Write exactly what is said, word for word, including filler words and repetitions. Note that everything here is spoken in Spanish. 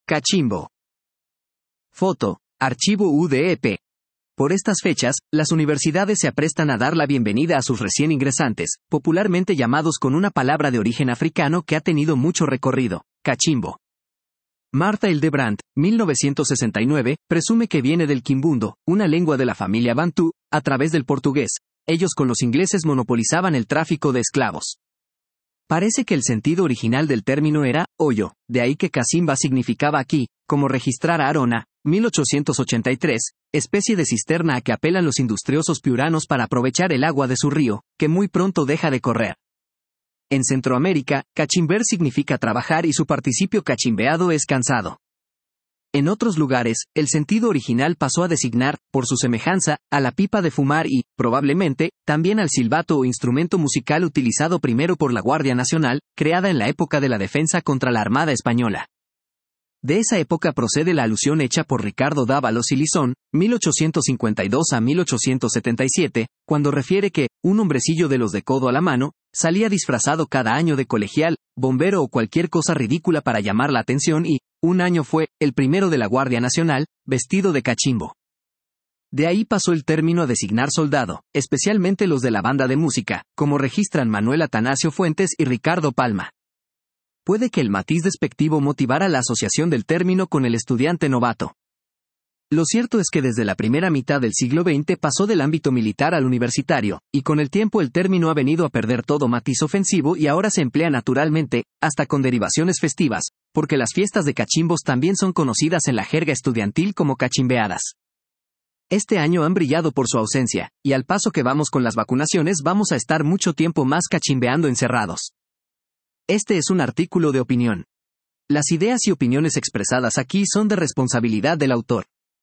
Cachimbo. Foto, Archivo U D E P. Por estas fechas, las universidades se aprestan a dar la bienvenida a sus recién ingresantes, popularmente llamados con una palabra de origen africano que ha tenido mucho recorrido, cachimbo. Martha Hildebrandt, mil novecientos sesenta y nueve, presume que viene del quimbundo, una lengua de la familia bantú, a través del portugués. Ellos con los ingleses monopolizaban el tráfico de esclavos. Parece que el sentido original del término era hoyo, de ahí que cacimba significaba aquí, como registrar a Arona, mil ochocientos ochenta y tres, especie de cisterna a que apelan los industriosos piuranos para aprovechar el agua de su río, que muy pronto deja de correr. En Centroamérica, cachimber significa trabajar y su participio cachimbeado es cansado. En otros lugares, el sentido original pasó a designar, por su semejanza, a la pipa de fumar y, probablemente, también al silbato o instrumento musical utilizado primero por la Guardia Nacional, creada en la época de la defensa contra la Armada Española. De esa época procede la alusión hecha por Ricardo Dávalos y Lisón, mil ochocientos cincuenta y dos a mil ochocientos setenta y siete, cuando refiere que, un hombrecillo de los de codo a la mano, salía disfrazado cada año de colegial, bombero o cualquier cosa ridícula para llamar la atención y, un año fue, el primero de la Guardia Nacional, vestido de cachimbo. De ahí pasó el término a designar soldado, especialmente los de la banda de música, como registran Manuel Atanasio Fuentes y Ricardo Palma. Puede que el matiz despectivo motivara la asociación del término con el estudiante novato. Lo cierto es que desde la primera mitad del siglo veinte pasó del ámbito militar al universitario, y con el tiempo el término ha venido a perder todo matiz ofensivo y ahora se emplea naturalmente, hasta con derivaciones festivas, porque las fiestas de cachimbos también son conocidas en la jerga estudiantil como cachimbeadas. Este año han brillado por su ausencia, y al paso que vamos con las vacunaciones vamos a estar mucho tiempo más cachimbeando encerrados. Este es un artículo de opinión. Las ideas y opiniones expresadas aquí son de responsabilidad del autor.